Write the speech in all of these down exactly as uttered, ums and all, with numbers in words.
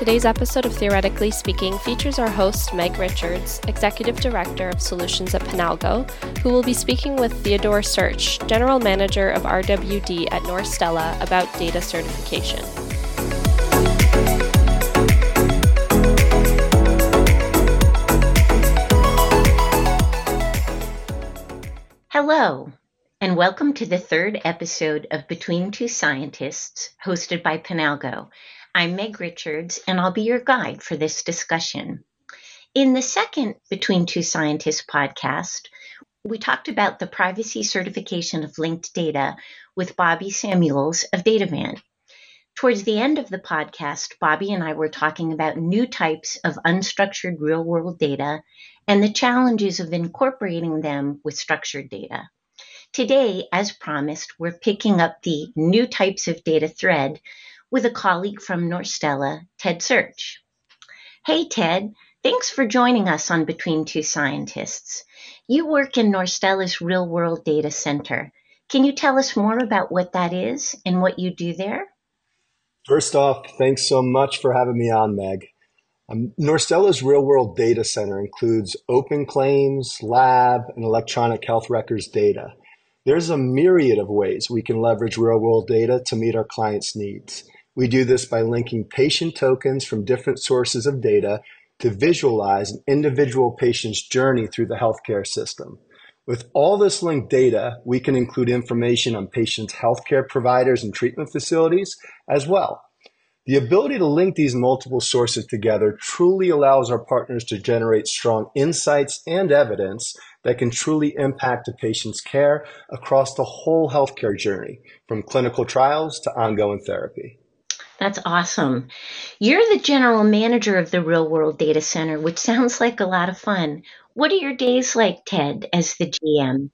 Today's episode of Theoretically Speaking features our host, Meg Richards, Executive Director of Solutions at Penalgo, who will be speaking with Theodore Search, General Manager of R W D at Norstella, about data certification. Hello, and welcome to the third episode of Between Two Scientists, hosted by Penalgo. I'm Meg Richards, and I'll be your guide for this discussion. In the second Between Two Scientists podcast, we talked about the privacy certification of linked data with Bobby Samuels of Datavant. Towards the end of the podcast, Bobby and I were talking about new types of unstructured real-world data and the challenges of incorporating them with structured data. Today, as promised, we're picking up the new types of data thread with a colleague from Norstella, Ted Search. Hey, Ted, thanks for joining us on Between Two Scientists. You work in Norstella's Real World Data Center. Can you tell us more about what that is and what you do there? First off, thanks so much for having me on, Meg. Um, Norstella's Real World Data Center includes open claims, lab, and electronic health records data. There's a myriad of ways we can leverage real-world data to meet our clients' needs. We do this by linking patient tokens from different sources of data to visualize an individual patient's journey through the healthcare system. With all this linked data, we can include information on patients' healthcare providers and treatment facilities as well. The ability to link these multiple sources together truly allows our partners to generate strong insights and evidence that can truly impact a patient's care across the whole healthcare journey, from clinical trials to ongoing therapy. That's awesome. You're the general manager of the Real World Data Center, which sounds like a lot of fun. What are your days like, Ted, as the G M?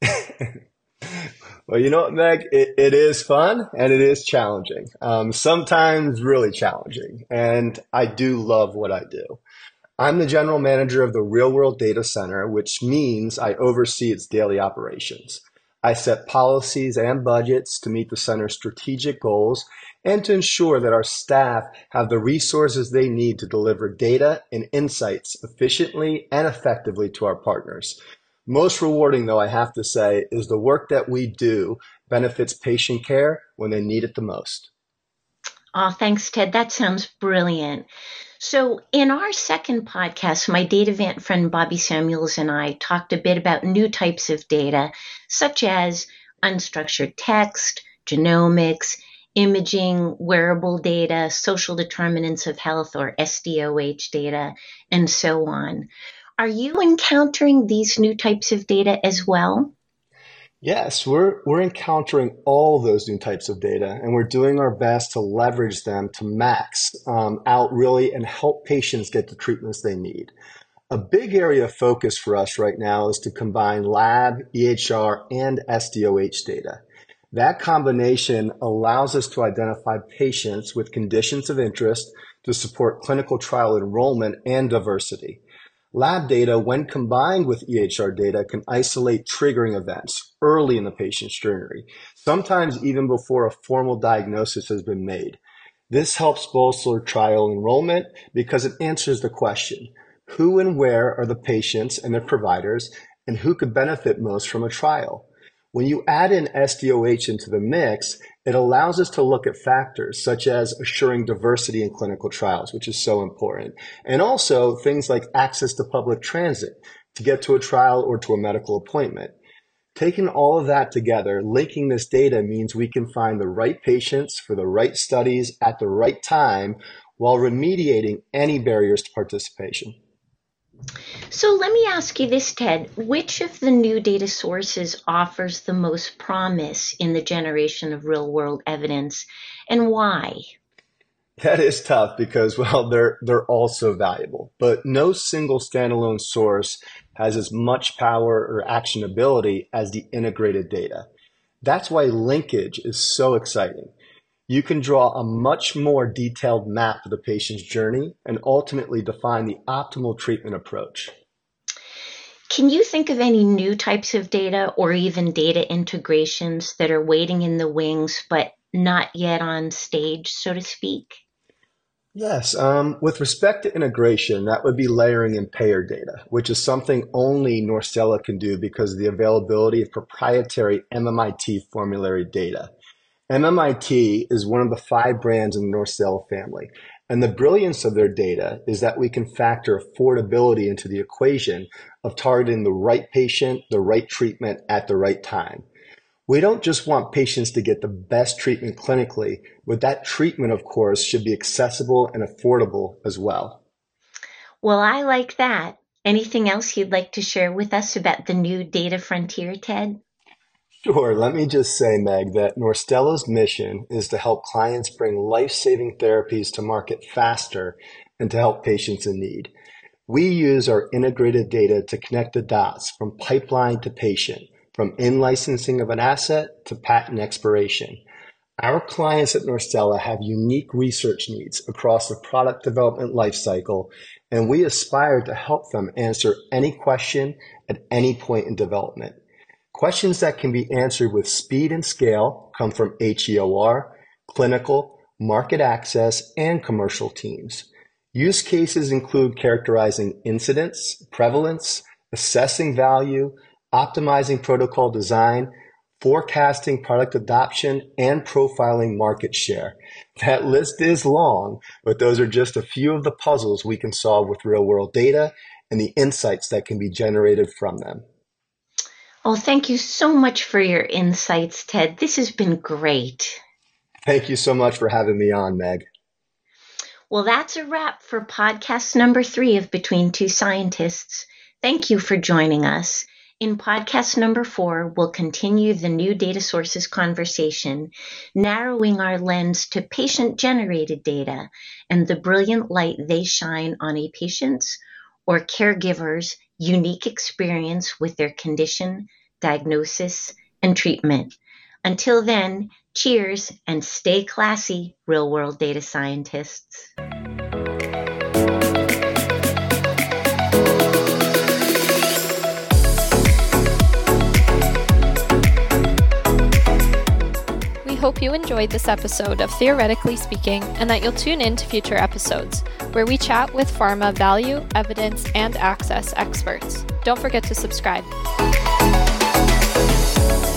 Well, you know what, Meg? It, it is fun and it is challenging. Um, sometimes really challenging. And I do love what I do. I'm the general manager of the Real World Data Center, which means I oversee its daily operations. I set policies and budgets to meet the center's strategic goals and to ensure that our staff have the resources they need to deliver data and insights efficiently and effectively to our partners. Most rewarding, though, I have to say, is the work that we do benefits patient care when they need it the most. Oh, thanks, Ted. That sounds brilliant. So in our second podcast, my Datavant friend Bobby Samuels and I talked a bit about new types of data, such as unstructured text, genomics, imaging, wearable data, social determinants of health or S D O H data, and so on. Are you encountering these new types of data as well? Yes, we're we're encountering all those new types of data, and we're doing our best to leverage them to max um, out really and help patients get the treatments they need. A big area of focus for us right now is to combine lab, E H R, and S D O H data. That combination allows us to identify patients with conditions of interest to support clinical trial enrollment and diversity. Lab data, when combined with E H R data, can isolate triggering events early in the patient's journey, sometimes even before a formal diagnosis has been made. This helps bolster trial enrollment because it answers the question, who and where are the patients and their providers, and who could benefit most from a trial? When you add in S D O H into the mix, it allows us to look at factors such as assuring diversity in clinical trials, which is so important, and also things like access to public transit to get to a trial or to a medical appointment. Taking all of that together, linking this data means we can find the right patients for the right studies at the right time while remediating any barriers to participation. So let me ask you this, Ted. Which of the new data sources offers the most promise in the generation of real-world evidence, and why? That is tough because, well, they're they're all so valuable, but no single standalone source has as much power or actionability as the integrated data. That's why linkage is so exciting. You can draw a much more detailed map of the patient's journey and ultimately define the optimal treatment approach. Can you think of any new types of data or even data integrations that are waiting in the wings but not yet on stage, so to speak? Yes, um, with respect to integration, that would be layering in payer data, which is something only Norstella can do because of the availability of proprietary M M I T formulary data. M M I T is one of the five brands in the Norstella family, and the brilliance of their data is that we can factor affordability into the equation of targeting the right patient, the right treatment at the right time. We don't just want patients to get the best treatment clinically, but that treatment, of course, should be accessible and affordable as well. Well, I like that. Anything else you'd like to share with us about the new data frontier, Ted? Sure. Let me just say, Meg, that Norstella's mission is to help clients bring life-saving therapies to market faster and to help patients in need. We use our integrated data to connect the dots from pipeline to patient, from in-licensing of an asset to patent expiration. Our clients at Norstella have unique research needs across the product development lifecycle, and we aspire to help them answer any question at any point in development. Questions that can be answered with speed and scale come from H E O R, clinical, market access, and commercial teams. Use cases include characterizing incidence, prevalence, assessing value, optimizing protocol design, forecasting product adoption, and profiling market share. That list is long, but those are just a few of the puzzles we can solve with real-world data and the insights that can be generated from them. Oh, thank you so much for your insights, Ted. This has been great. Thank you so much for having me on, Meg. Well, that's a wrap for podcast number three of Between Two Scientists. Thank you for joining us. In podcast number four, we'll continue the new data sources conversation, narrowing our lens to patient-generated data and the brilliant light they shine on a patient's or caregiver's unique experience with their condition, diagnosis, and treatment. Until then, cheers and stay classy, real-world data scientists. We hope you enjoyed this episode of Theoretically Speaking and that you'll tune in to future episodes, where we chat with pharma value, evidence, and access experts. Don't forget to subscribe.